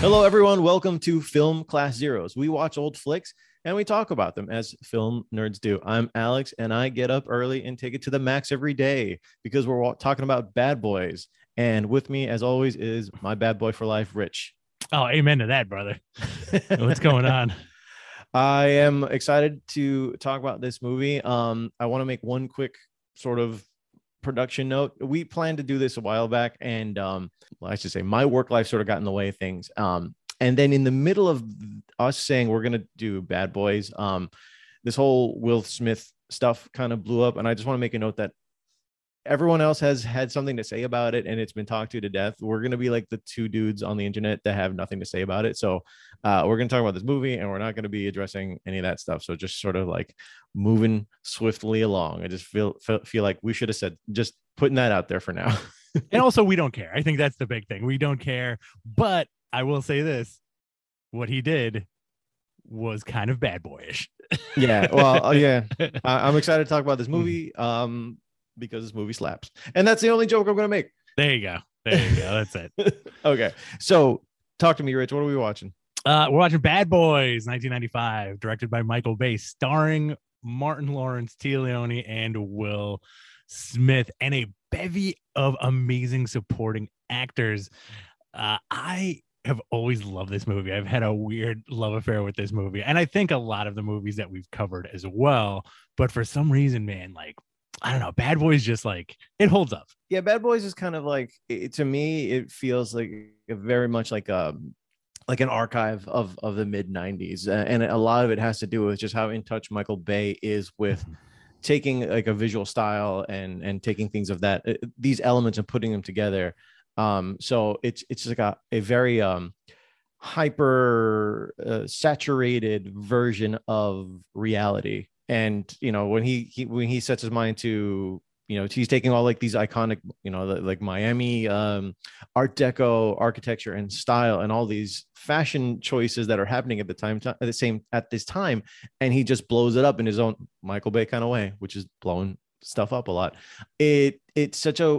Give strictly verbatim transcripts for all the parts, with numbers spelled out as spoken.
Hello, everyone. Welcome to Film Class Zeros. We watch old flicks and we talk about them as film nerds do. I'm Alex, and I get up early and take it to the max every day because we're talking about Bad Boys. And with me, as always, is my bad boy for life, Rich. Oh, amen to that, brother. What's going on? I am excited to talk about this movie. Um, I want to make one quick sort of production note. We planned to do this a while back, and um, well, I should say my work life sort of got in the way of things. Um, and then in the middle of us saying we're gonna do Bad Boys, um, this whole Will Smith stuff kind of blew up, and I just want to make a note that everyone else has had something to say about it and it's been talked to to death. We're going to be like the two dudes on the internet that have nothing to say about it. So uh, we're going to talk about this movie and we're not going to be addressing any of that stuff. So just sort of like moving swiftly along. I just feel, feel, feel like we should have said, just putting that out there for now. And also, we don't care. I think that's the big thing. We don't care. But I will say this, what he did was kind of bad boyish. Yeah. Well, uh, yeah, I- I'm excited to talk about this movie. Um, because this movie slaps. And that's the only joke I'm going to make. There you go. There you go. That's it. Okay. So talk to me, Rich. What are we watching? Uh, we're watching Bad Boys, nineteen ninety-five, directed by Michael Bay, starring Martin Lawrence, Tia Leone, and Will Smith, and a bevy of amazing supporting actors. Uh, I have always loved this movie. I've had a weird love affair with this movie. And I think a lot of the movies that we've covered as well. But for some reason, man, like, I don't know. Bad Boys just like it holds up. Yeah, Bad Boys is kind of like it, to me. It feels like very much like a like an archive of of the mid nineties, uh, and a lot of it has to do with just how in touch Michael Bay is with taking like a visual style and and taking things of that uh, these elements and putting them together. Um, so it's it's like a a very um hyper uh, saturated version of reality. And you know, when he, he when he sets his mind to, you know, he's taking all like these iconic, you know, like Miami um art deco architecture and style and all these fashion choices that are happening at the time at the same at this time, and he just blows it up in his own Michael Bay kind of way, which is blowing stuff up a lot. It it's such a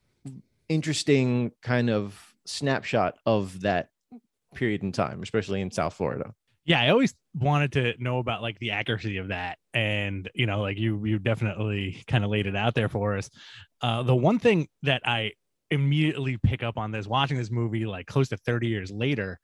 interesting kind of snapshot of that period in time, especially in South Florida. Yeah, I always wanted to know about like the accuracy of that, and you know, like you you definitely kind of laid it out there for us. Uh, the one thing that I immediately pick up on this watching this movie like close to thirty years later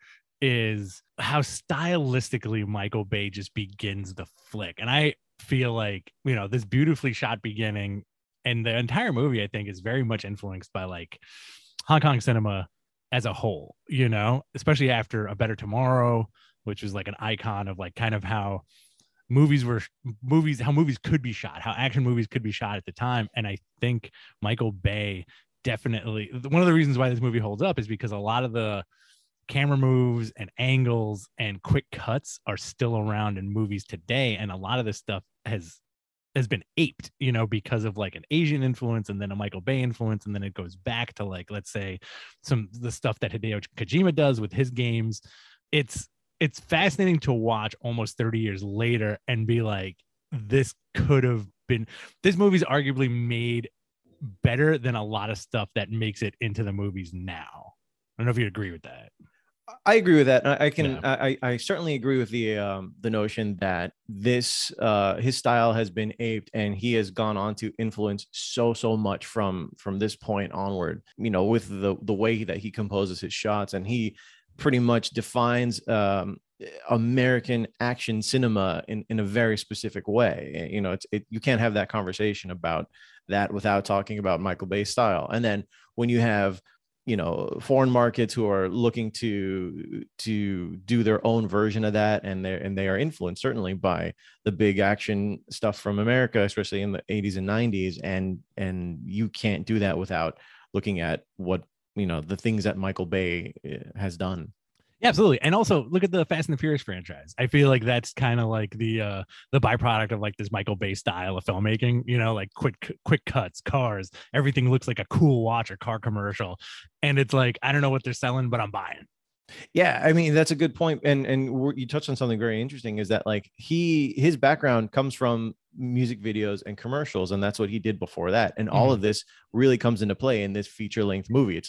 is how stylistically Michael Bay just begins the flick, and I feel like, you know, this beautifully shot beginning and the entire movie I think is very much influenced by like Hong Kong cinema as a whole, you know, especially after A Better Tomorrow, which was like an icon of like kind of how movies were movies, how movies could be shot, how action movies could be shot at the time. And I think Michael Bay definitely, one of the reasons why this movie holds up is because a lot of the camera moves and angles and quick cuts are still around in movies today. And a lot of this stuff has has been aped, you know, because of like an Asian influence and then a Michael Bay influence. And then it goes back to like, let's say some the stuff that Hideo Kojima does with his games. It's it's fascinating to watch almost thirty years later and be like, this could have been, this movie's arguably made better than a lot of stuff that makes it into the movies now. I don't know if you agree with that. I agree with that. I can, Yeah. I, I certainly agree with the, um, the notion that this, uh, his style has been aped and he has gone on to influence so, so much from, from this point onward, you know, with the, the way that he composes his shots, and he pretty much defines, um, American action cinema in, in a very specific way. You know, it's, it, you can't have that conversation about that without talking about Michael Bay's style. And then when you have, you know, foreign markets who are looking to to do their own version of that, and they and they are influenced certainly by the big action stuff from America, especially in the eighties and nineties, and and you can't do that without looking at what, you know, the things that Michael Bay has done. Yeah, absolutely. And also look at the Fast and the Furious franchise. I feel like that's kind of like the uh the byproduct of like this Michael Bay style of filmmaking, you know, like quick quick cuts, cars, everything looks like a cool watch or car commercial. And it's like, I don't know what they're selling, but I'm buying. Yeah, I mean, that's a good point. And and you touched on something very interesting, is that like he his background comes from music videos and commercials, and that's what he did before that. And all Mhm. of this really comes into play in this feature length movie. It's like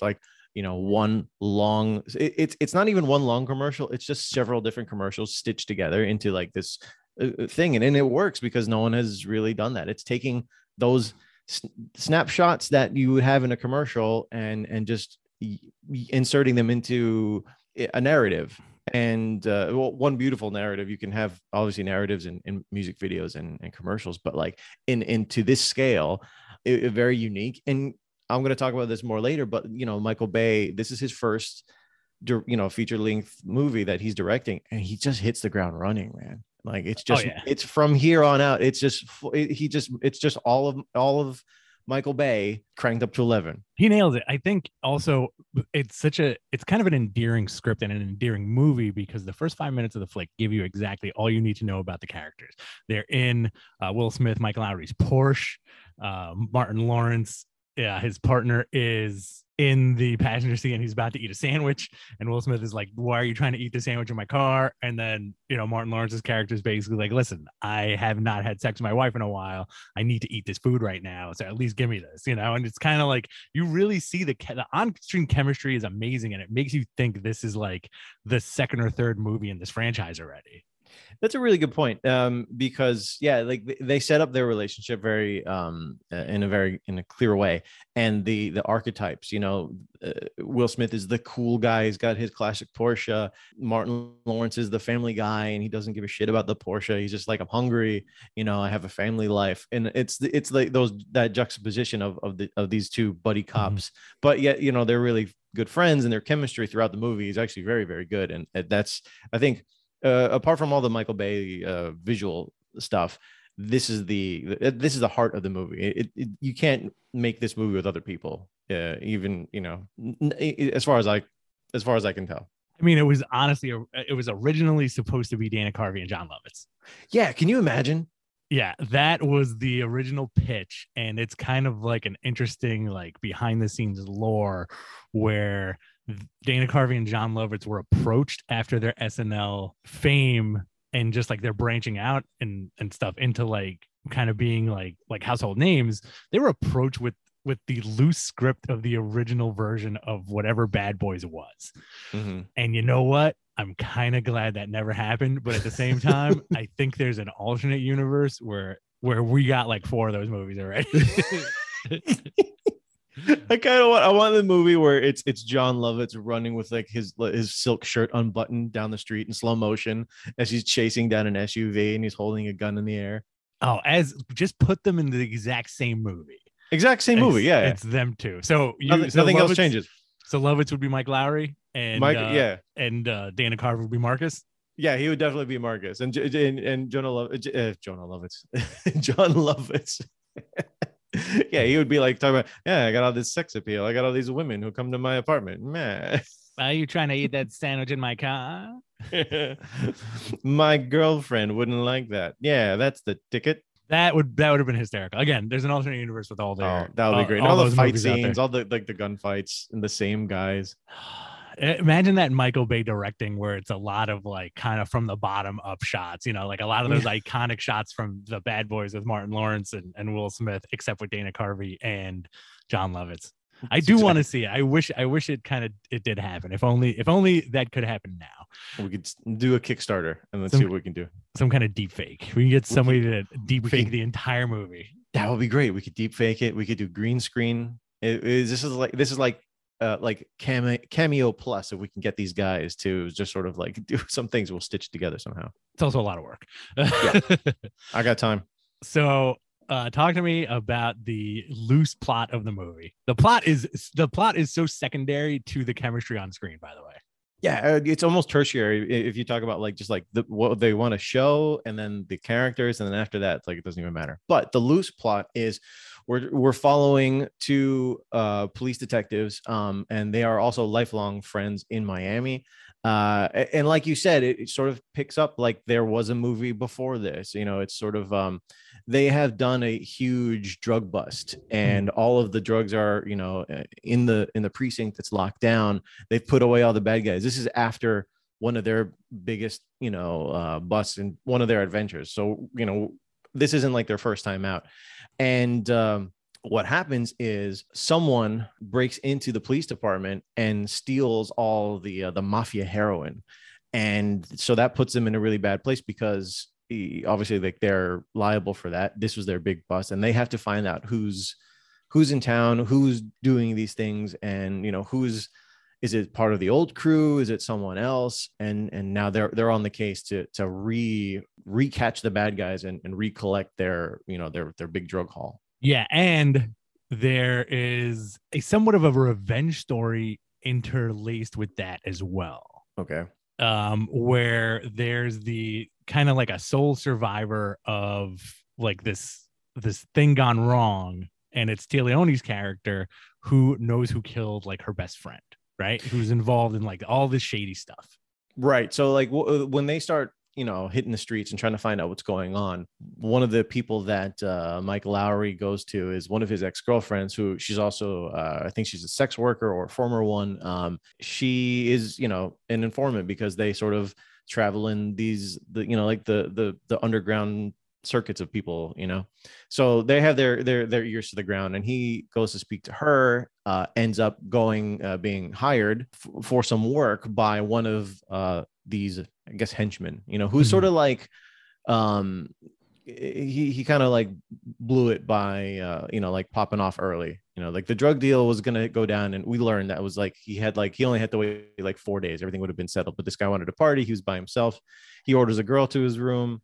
you know, one long, it, it's it's not even one long commercial, it's just several different commercials stitched together into like this uh, thing, and, and it works because no one has really done that. It's taking those s- snapshots that you would have in a commercial and and just inserting them into a narrative. And uh, well, one beautiful narrative. You can have obviously narratives in, in music videos and, and commercials, but like in into this scale, it, it very unique. And I'm going to talk about this more later, but you know, Michael Bay, this is his first, you know, feature length movie that he's directing, and he just hits the ground running, man. Like it's just, oh, yeah. It's from here on out. It's just, he just, it's just all of, all of Michael Bay cranked up to eleven. He nails it. I think also it's such a, it's kind of an endearing script and an endearing movie because the first five minutes of the flick give you exactly all you need to know about the characters. They're in uh, Will Smith, Mike Lowry's Porsche, uh, Martin Lawrence, yeah, his partner is in the passenger seat and he's about to eat a sandwich. And Will Smith is like, why are you trying to eat the sandwich in my car? And then, you know, Martin Lawrence's character is basically like, listen, I have not had sex with my wife in a while. I need to eat this food right now. So at least give me this, you know? And it's kind of like, you really see the, the on-screen chemistry is amazing. And it makes you think this is like the second or third movie in this franchise already. That's a really good point. Um, because yeah, like they set up their relationship very, um, in a very, in a clear way. And the, the archetypes, you know, uh, Will Smith is the cool guy. He's got his classic Porsche. Martin Lawrence is the family guy and he doesn't give a shit about the Porsche. He's just like, I'm hungry. You know, I have a family life. And it's, it's like those, that juxtaposition of, of the, of these two buddy cops, mm-hmm. but yet, you know, they're really good friends and their chemistry throughout the movie is actually very, very good. And that's, I think, Uh, apart from all the Michael Bay uh, visual stuff, this is the this is the heart of the movie. It, it, you can't make this movie with other people, uh, even you know, as far as I as far as I can tell. I mean, it was honestly it was originally supposed to be Dana Carvey and John Lovitz. Yeah, can you imagine? Yeah, that was the original pitch, and it's kind of like an interesting like behind the scenes lore where Dana Carvey and John Lovitz were approached after their S N L fame and just like they're branching out and and stuff into like kind of being like like household names. They were approached with with the loose script of the original version of whatever Bad Boys was. Mm-hmm. And you know what? I'm kind of glad that never happened. But at the same time, I think there's an alternate universe where where we got like four of those movies already. I kind of want I want the movie where it's it's John Lovitz running with like his his silk shirt unbuttoned down the street in slow motion as he's chasing down an S U V and he's holding a gun in the air. Oh, as just put them in the exact same movie. Exact same movie, it's, yeah. It's them too. So you, nothing, so nothing Lovitz, else changes. So Lovitz would be Mike Lowry and Mike, uh, yeah, and uh, Dana Carvey would be Marcus. Yeah, he would definitely be Marcus, and and, and Jonah Love, uh, Jonah Lovitz, John Lovitz. Yeah, he would be like talking about, yeah, I got all this sex appeal. I got all these women who come to my apartment. Man, are you trying to eat that sandwich in my car? My girlfriend wouldn't like that. Yeah, that's the ticket. That would that would have been hysterical. Again, there's an alternate universe with all their. Oh, that would be great. All, all, all the fight scenes, all the like the gunfights, and the same guys. Imagine that Michael Bay directing where it's a lot of like kind of from the bottom up shots, you know, like a lot of those iconic shots from the Bad Boys with Martin Lawrence and, and Will Smith, except with Dana Carvey and John Lovitz. I do want to see it. I wish I wish it kind of it did happen. If only if only that could happen now. We could do a Kickstarter and let's some, see what we can do. Some kind of deep fake. We can get somebody we could, to deep fake could, the entire movie. That would be great. We could deep fake it. We could do green screen. It, it, this is like this is like uh, like cameo, cameo plus if we can get these guys to just sort of like do some things we'll stitch together somehow. It's also a lot of work. Yeah. I got time. So uh, talk to me about the loose plot of the movie. The plot is the plot is so secondary to the chemistry on screen, by the way. Yeah, it's almost tertiary if you talk about like just like the, what they want to show and then the characters. And then after that, it's like it doesn't even matter. But the loose plot is we're we're following two uh, police detectives um, and they are also lifelong friends in Miami. Uh, and like you said, it, it sort of picks up like there was a movie before this. You know, it's sort of um, they have done a huge drug bust and all of the drugs are, you know, in the in the precinct that's locked down. They've put away all the bad guys. This is after one of their biggest, you know, uh, busts and one of their adventures. So, you know, this isn't like their first time out. And um, what happens is someone breaks into the police department and steals all the uh, the mafia heroin, and so that puts them in a really bad place because he, obviously like they're liable for that. This was their big bust, and they have to find out who's who's in town, who's doing these things, and you know who's is it part of the old crew, is it someone else, and and now they're they're on the case to to re recatch the bad guys and, and recollect their you know their their big drug haul. Yeah, and there is a somewhat of a revenge story interlaced with that as well. Okay. Um, where there's the kind of like a sole survivor of like this this thing gone wrong, and it's Tia Leone's character who knows who killed like her best friend, right? Who's involved in like all this shady stuff. Right. So like w- when they start, you know, hitting the streets and trying to find out what's going on, one of the people that uh, Mike Lowry goes to is one of his ex-girlfriends, who she's also, uh, I think she's a sex worker or a former one. Um, she is, you know, an informant because they sort of travel in these, the, you know, like the, the, the underground circuits of people, you know, so they have their, their, their ears to the ground, and he goes to speak to her, uh, ends up going, uh, being hired f- for some work by one of, uh, these, I guess, henchmen, you know, who's mm-hmm. sort of like, um, he, he kind of like blew it by, uh, you know, like popping off early, you know, like the drug deal was going to go down. And we learned that it was like, he had like, he only had to wait like four days. Everything would have been settled, but this guy wanted to party. He was by himself. He orders a girl to his room,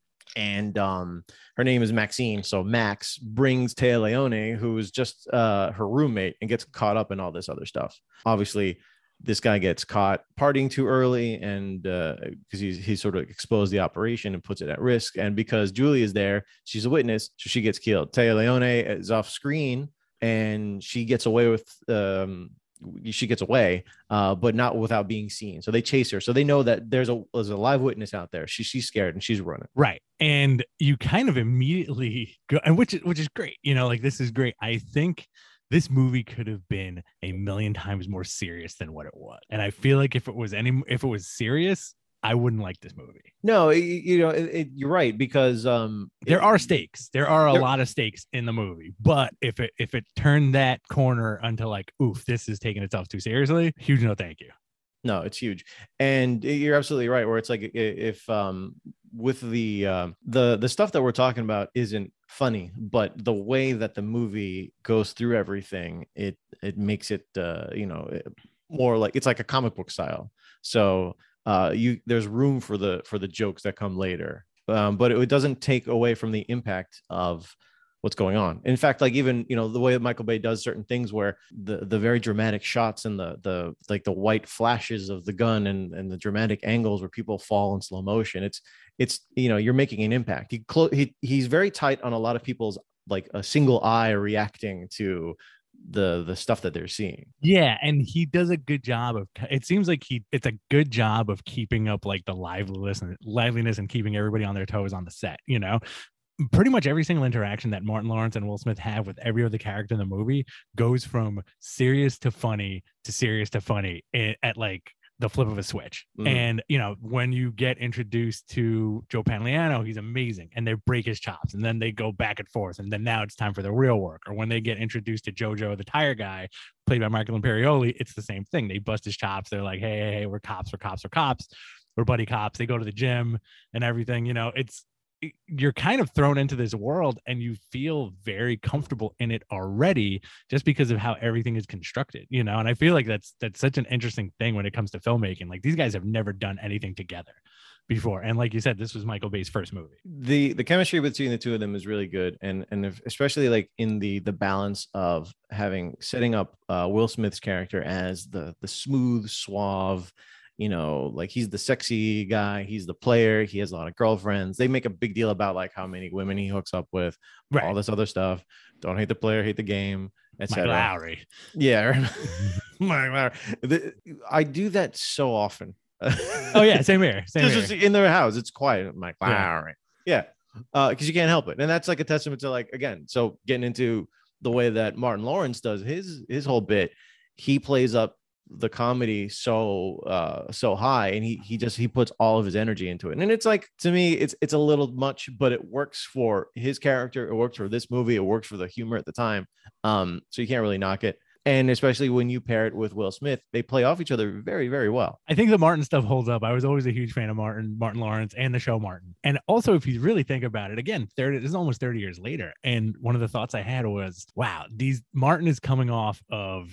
and um, her name is Maxine. So Max brings Téa Leoni, who is just uh, her roommate, and gets caught up in all this other stuff. Obviously, this guy gets caught partying too early, and because uh, he's he sort of exposed the operation and puts it at risk. And because Julie is there, she's a witness, so she gets killed. Téa Leoni is off screen, and she gets away with um, she gets away, uh, but not without being seen. So they chase her. So they know that there's a there's a live witness out there. She she's scared and she's running. Right. And you kind of immediately go, and which is which is great. You know, like this is great. I think this movie could have been a million times more serious than what it was. And I feel like if it was any if it was serious, I wouldn't like this movie. No, it, you know, it, it, you're right, because um, there it, are stakes. There are a there, lot of stakes in the movie. But if it if it turned that corner until like, oof, this is taking itself too seriously, huge no thank you. No, it's huge. And you're absolutely right, where it's like if um with the uh, the the stuff that we're talking about isn't funny, but the way that the movie goes through everything, it it makes it uh, you know, more like it's like a comic book style. So Uh, you there's room for the for the jokes that come later, um, but it, it doesn't take away from the impact of what's going on. In fact, like even you know the way that Michael Bay does certain things, where the the very dramatic shots and the the like the white flashes of the gun and and the dramatic angles where people fall in slow motion. It's it's you know you're making an impact. He clo- he he's very tight on a lot of people's like a single eye reacting to the the stuff that they're seeing. Yeah, and he does a good job of it seems like he it's a good job of keeping up like the liveliness and liveliness and keeping everybody on their toes on the set, you know. Pretty much every single interaction that Martin Lawrence and Will Smith have with every other character in the movie goes from serious to funny to serious to funny at like the flip of a switch. Mm. And, you know, when you get introduced to Joe Pantoliano, he's amazing. And they break his chops and then they go back and forth. And then now it's time for the real work. Or when they get introduced to Jojo, the tire guy, played by Michael Imperioli, it's the same thing. They bust his chops. They're like, hey, hey, hey, we're cops, we're cops, we're cops. We're buddy cops. They go to the gym and everything. You know, it's, you're kind of thrown into this world and you feel very comfortable in it already just because of how everything is constructed, you know. And I feel like that's that's such an interesting thing when it comes to filmmaking. Like these guys have never done anything together before, and like you said, this was Michael Bay's first movie. The the chemistry between the two of them is really good, and and if, especially like in the the balance of having setting up uh, Will Smith's character as the the smooth, suave, you know, like he's the sexy guy, he's the player, he has a lot of girlfriends. They make a big deal about like how many women he hooks up with, right. All this other stuff. Don't hate the player, hate the game, et cetera. Mike Lowry. Yeah. Mike Lowry. I do that so often. Oh yeah, same here. Same just, here. Just in their house, it's quiet. Mike Lowry. Yeah. yeah. Uh, because you can't help it. And that's like a testament to like, again, so getting into the way that Martin Lawrence does his his whole bit, he plays up the comedy so uh so high, and he he just he puts all of his energy into it. And it's like, to me, it's it's a little much, but it works for his character, it works for this movie, it works for the humor at the time. Um so you can't really knock it. And especially when you pair it with Will Smith, they play off each other very, very well. I think the Martin stuff holds up. I was always a huge fan of Martin, Martin Lawrence, and the show Martin. And also, if you really think about it, again, thirty, this is almost thirty years later. And one of the thoughts I had was, wow, these Martin is coming off of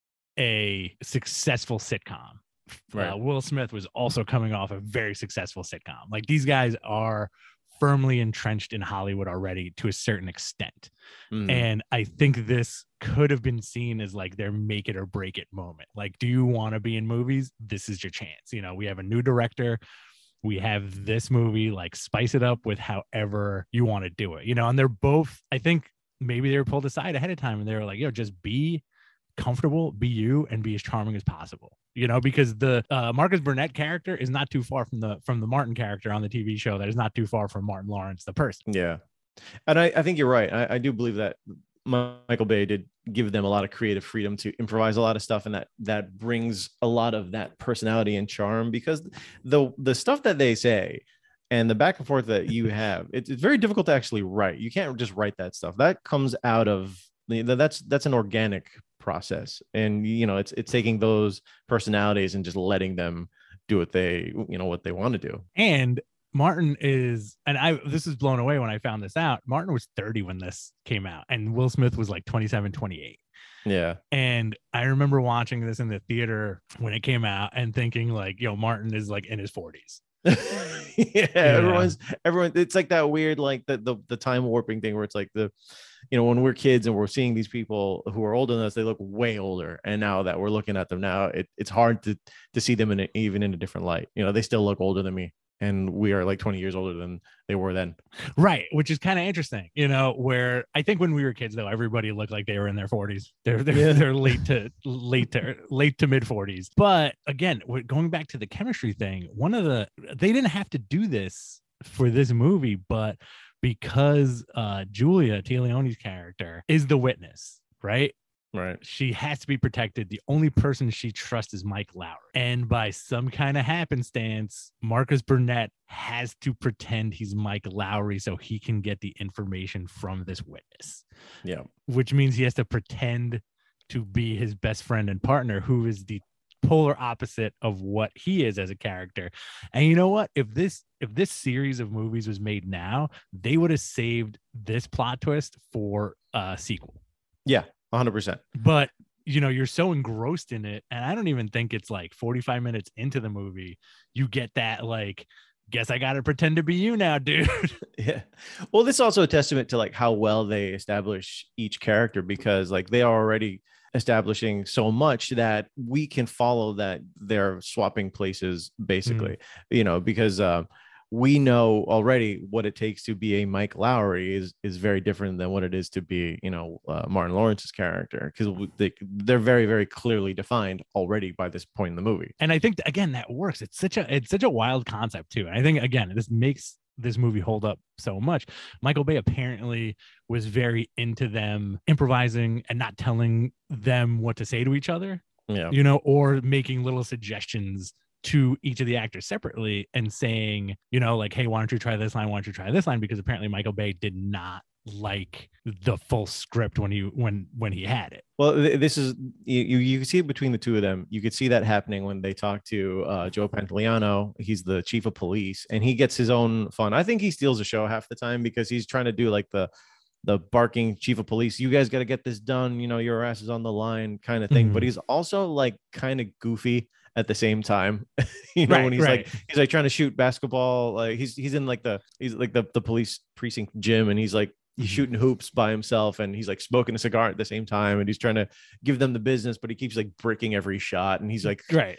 a successful sitcom. Right. Uh, Will Smith was also coming off a very successful sitcom. Like, these guys are firmly entrenched in Hollywood already to a certain extent. Mm. And I think this could have been seen as like their make it or break it moment. Like, do you want to be in movies? This is your chance. You know, we have a new director. We have this movie, like, spice it up with however you want to do it, you know? And they're both, I think maybe they were pulled aside ahead of time and they were like, yo, just be comfortable, be you, and be as charming as possible, you know, because the uh, Marcus Burnett character is not too far from the from the Martin character on the T V show. That is not too far from Martin Lawrence, the person. Yeah. And I, I think you're right. I, I do believe that Michael Bay did give them a lot of creative freedom to improvise a lot of stuff, and that that brings a lot of that personality and charm, because the the stuff that they say and the back and forth that you have, it's, it's very difficult to actually write. You can't just write that stuff. That comes out of the, that's that's an organic process, and you know, it's it's taking those personalities and just letting them do what they, you know, what they want to do. And Martin is, and I this is blown away when I found this out, Martin was thirty when this came out, and Will Smith was like twenty-seven, twenty-eight. Yeah. And I remember watching this in the theater when it came out and thinking like, yo, Martin is like in his forties. yeah, yeah, everyone's everyone it's like that weird, like the, the the time warping thing where it's like, the you know, when we're kids and we're seeing these people who are older than us, they look way older, and now that we're looking at them now, it, it's hard to to see them in a, even in a different light. You know, they still look older than me, and we are like twenty years older than they were then. Right, which is kind of interesting, you know, where I think when we were kids, though, everybody looked like they were in their forties. They're they're, yeah. they're late to late to late to mid forties. But again, going back to the chemistry thing, one of the they didn't have to do this for this movie, but because uh, Julia Tia Leone's character is the witness, right? Right. She has to be protected. The only person she trusts is Mike Lowrey. And by some kind of happenstance, Marcus Burnett has to pretend he's Mike Lowrey so he can get the information from this witness. Yeah. Which means he has to pretend to be his best friend and partner, who is the polar opposite of what he is as a character. And you know what? If this if this series of movies was made now, they would have saved this plot twist for a sequel. Yeah. one hundred percent. But, you know, you're so engrossed in it. And I don't even think it's like forty-five minutes into the movie, you get that, like, guess I got to pretend to be you now, dude. Yeah. Well, this is also a testament to like how well they establish each character, because like they are already establishing so much that we can follow that they're swapping places, basically, mm. you know, because um, we know already what it takes to be a Mike Lowrey is is very different than what it is to be, you know, uh, Martin Lawrence's character, because they, they're very, very clearly defined already by this point in the movie. And I think, again, that works. It's such a it's such a wild concept, too. And I think, again, this makes this movie hold up so much. Michael Bay apparently was very into them improvising and not telling them what to say to each other, yeah, you know, or making little suggestions to each of the actors separately and saying, you know, like, hey, why don't you try this line? Why don't you try this line? Because apparently Michael Bay did not like the full script when he when when he had it. Well, this is you you can see it between the two of them. You could see that happening when they talk to uh, Joe Pantoliano. He's the chief of police, and he gets his own fun. I think he steals the show half the time because he's trying to do like the the barking chief of police. You guys got to get this done. You know, your ass is on the line kind of thing. Mm-hmm. But he's also like kind of goofy at the same time. you know, right, when he's right. like he's like trying to shoot basketball. Like he's he's in like the he's like the the police precinct gym, and he's like he's shooting hoops by himself, and he's like smoking a cigar at the same time, and he's trying to give them the business, but he keeps like breaking every shot, and he's like right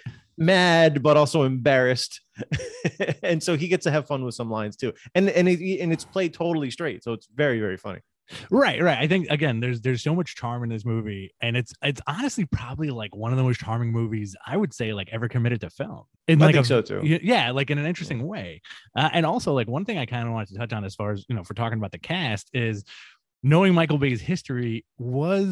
mad but also embarrassed. And so he gets to have fun with some lines too, and and it, and it's played totally straight, so it's very, very funny. Right, right. I think, again, there's there's so much charm in this movie, and it's it's honestly probably like one of the most charming movies I would say like ever committed to film. In I like think a, so too. Yeah, like in an interesting way. Uh, and also, like, one thing I kind of wanted to touch on as far as, you know, for talking about the cast is knowing Michael Bay's history was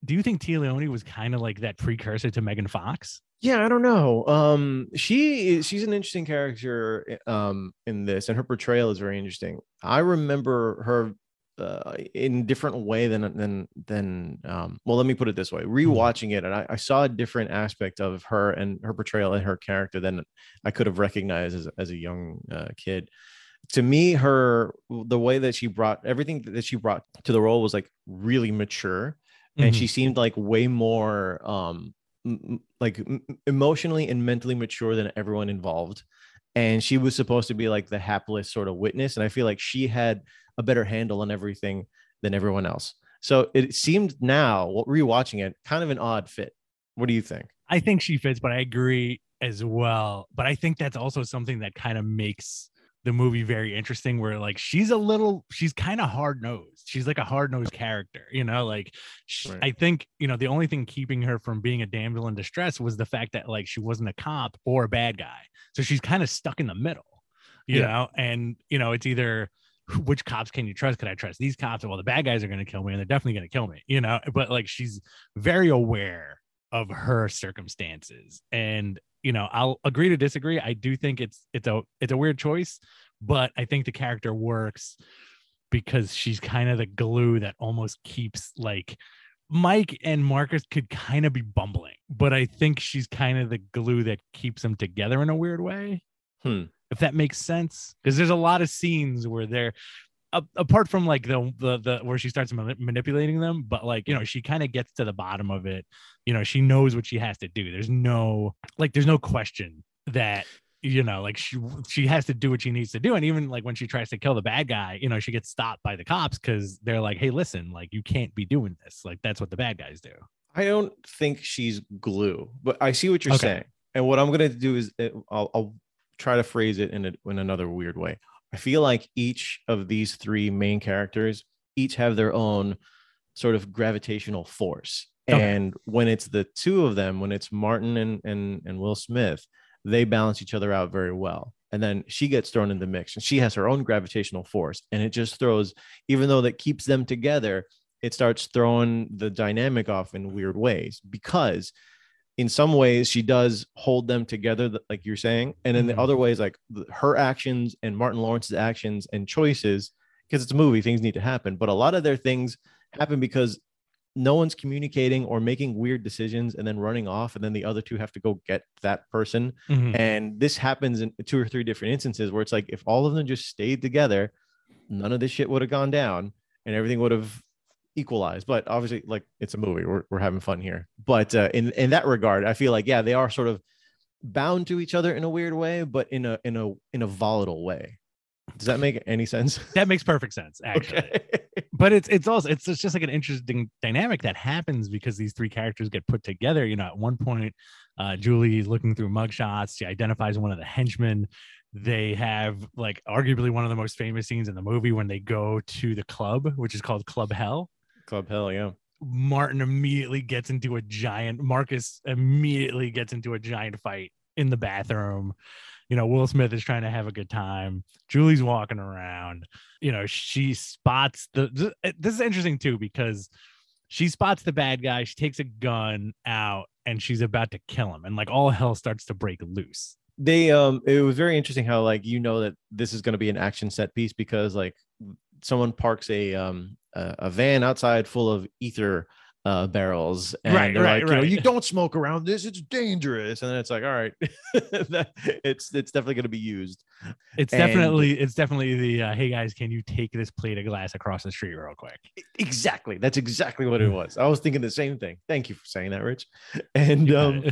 do you think Tia Leone was kind of like that precursor to Megan Fox? Yeah, I don't know. Um, she is, she's an interesting character um in this, and her portrayal is very interesting. I remember her uh, in a different way than than than um. Well, let me put it this way: Mhm. rewatching it, and I, I saw a different aspect of her and her portrayal and her character than I could have recognized as as a young uh, kid. To me, her the way that she brought everything that she brought to the role was like really mature, and she Mhm. seemed like way more um like emotionally and mentally mature than everyone involved. And she was supposed to be like the hapless sort of witness, and I feel like she had a better handle on everything than everyone else. So it seemed now, rewatching it, kind of an odd fit. What do you think? I think she fits, but I agree as well. But I think that's also something that kind of makes the movie very interesting, where like she's a little, she's kind of hard nosed. She's like a hard nosed character, you know, like she, Right. I think, you know, the only thing keeping her from being a damsel in distress was the fact that like she wasn't a cop or a bad guy. So she's kind of stuck in the middle, you Yeah. know, and, you know, it's either which cops can you trust? Can I trust these cops? Well, the bad guys are going to kill me and they're definitely going to kill me, you know, but like she's very aware of her circumstances. And, you know, I'll agree to disagree. I do think it's it's a it's a weird choice, but I think the character works because she's kind of the glue that almost keeps like Mike and Marcus could kind of be bumbling, but I think she's kind of the glue that keeps them together in a weird way. Hmm. If that makes sense, because there's a lot of scenes where they're apart from like the the the where she starts manipulating them, but like, you know, she kind of gets to the bottom of it. You know, she knows what she has to do. There's no like there's no question that, you know, like she she has to do what she needs to do. And even like when she tries to kill the bad guy, you know, she gets stopped by the cops because they're like, hey, listen, like you can't be doing this. Like that's what the bad guys do. I don't think she's glue, but I see what you're Okay. saying. And what I'm going to do is uh, I'll, I'll try to phrase it in, a, in another weird way. I feel like each of these three main characters each have their own sort of gravitational force. Okay. And when it's the two of them, when it's Martin and, and, and Will Smith, they balance each other out very well. And then she gets thrown in the mix and she has her own gravitational force. And it just throws, even though that keeps them together, it starts throwing the dynamic off in weird ways, because in some ways she does hold them together, like you're saying. And in Mhm. the other ways, like her actions and Martin Lawrence's actions and choices, because it's a movie, things need to happen. But a lot of their things happen because no one's communicating or making weird decisions and then running off. And then the other two have to go get that person. Mhm. And this happens in two or three different instances where it's like, if all of them just stayed together, none of this shit would have gone down and everything would have equalized. But obviously, like, it's a movie, we're, we're having fun here. But uh, in in that regard, I feel like, yeah, they are sort of bound to each other in a weird way, but in a in a in a volatile way. Does that make any sense? That makes perfect sense, actually. Okay. But it's it's also it's, it's just like an interesting dynamic that happens because these three characters get put together. You know, at one point, uh, Julie's looking through mugshots. She identifies one of the henchmen. They have like arguably one of the most famous scenes in the movie when they go to the club, which is called Club Hell. Club Hell, yeah. Martin immediately gets into a giant. Marcus immediately gets into a giant fight in the bathroom. You know, Will Smith is trying to have a good time. Julie's walking around. You know, she spots the. This is interesting too because she spots the bad guy. She takes a gun out and she's about to kill him, and like all hell starts to break loose. They um, it was very interesting how, like, you know that this is going to be an action set piece because like someone parks a um a, a van outside full of ether uh barrels, and Right, they're right, like, you know, right. you don't smoke around this, it's dangerous. And then it's like, all right, that, it's it's definitely going to be used. It's And definitely it's definitely the uh, hey guys, can you take this plate of glass across the street real quick? exactly, that's exactly what it was. I was thinking the same thing. Thank you for saying that, Rich. And You um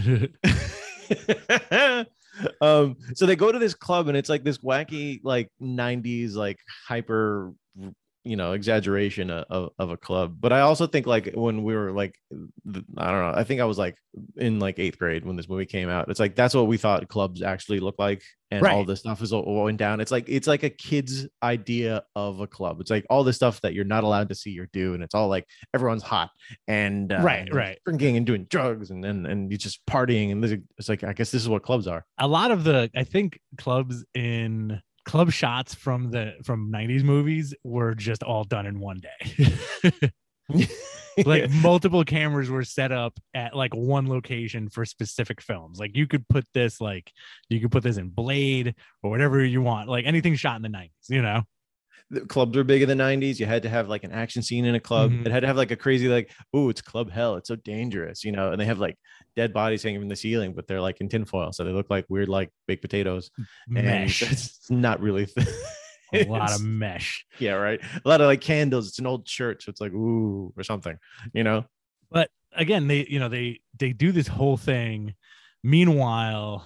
um so they go to this club and it's like this wacky like nineties like hyper, you know, exaggeration of, of a club. But I also think like when we were like, I don't know, I think I was like in like eighth grade when this movie came out. It's like that's what we thought clubs actually look like, and all Right. this stuff is all went down. It's like it's like a kid's idea of a club. It's like all this stuff that you're not allowed to see or do, and it's all like everyone's hot and uh, Right, right. drinking and doing drugs and and and you're just partying, and this, it's like, I guess this is what clubs are. A lot of the I think clubs in club shots from the from nineties movies were just all done in one day. Like multiple cameras were set up at like one location for specific films. Like you could put this like you could put this in Blade or whatever you want, like anything shot in the nineties, you know. The clubs were big in the nineties. You had to have like an action scene in a club. Mhm. It had to have like a crazy like, oh, it's club hell. It's so dangerous, you know. And they have like dead bodies hanging from the ceiling, but they're like in tinfoil, so they look like weird like baked potatoes. And Mesh. it's not really. A lot of mesh. Yeah, right. A lot of like candles. It's an old church, so it's like ooh or something, you know. But again, they you know they they do this whole thing. Meanwhile,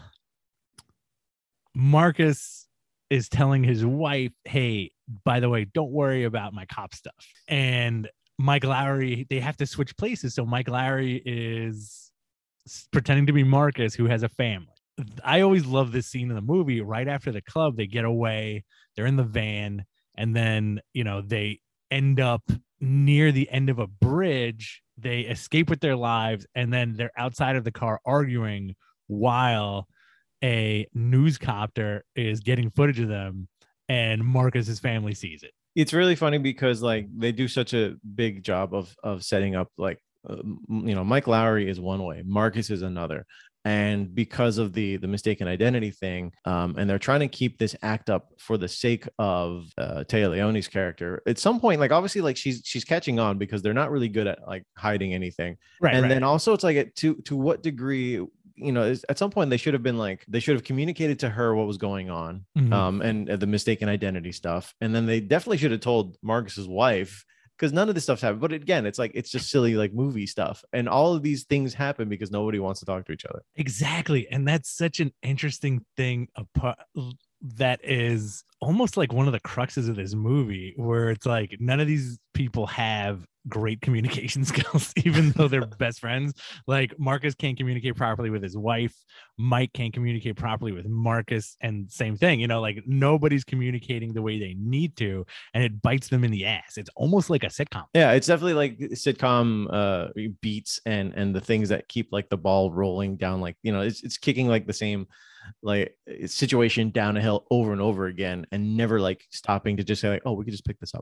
Marcus is telling his wife, hey, by the way, don't worry about my cop stuff. And Mike Lowry, they have to switch places. So Mike Lowry is pretending to be Marcus, who has a family. I always love this scene in the movie. Right after the club, they get away, they're in the van, and then, you know, they end up near the end of a bridge. They escape with their lives, and then they're outside of the car arguing while a newscopter is getting footage of them, and Marcus's family sees it. It's really funny because like they do such a big job of of setting up like uh, you know, Mike Lowry is one way, Marcus is another. And because of the the mistaken identity thing, um, and they're trying to keep this act up for the sake of uh, Téa Leoni's character. At some point, like obviously, like she's she's catching on because they're not really good at like hiding anything. Right. And right. then also, it's like at, to to what degree, you know, at some point they should have been like they should have communicated to her what was going on, Mhm. um, and uh, the mistaken identity stuff, and then they definitely should have told Marcus's wife. Because none of this stuff's happened. But again, it's like it's just silly like movie stuff. And all of these things happen because nobody wants to talk to each other. Exactly. And that's such an interesting thing apart that is almost like one of the cruxes of this movie, where it's like none of these people have great communication skills, even though they're best friends. Like Marcus can't communicate properly with his wife. Mike can't communicate properly with Marcus. And same thing, you know, like nobody's communicating the way they need to, and it bites them in the ass. It's almost like a sitcom. Yeah, it's definitely like sitcom uh beats and and the things that keep like the ball rolling down, like, you know, it's it's kicking like the same like situation down a hill over and over again, and never like stopping to just say like, oh, we could just pick this up.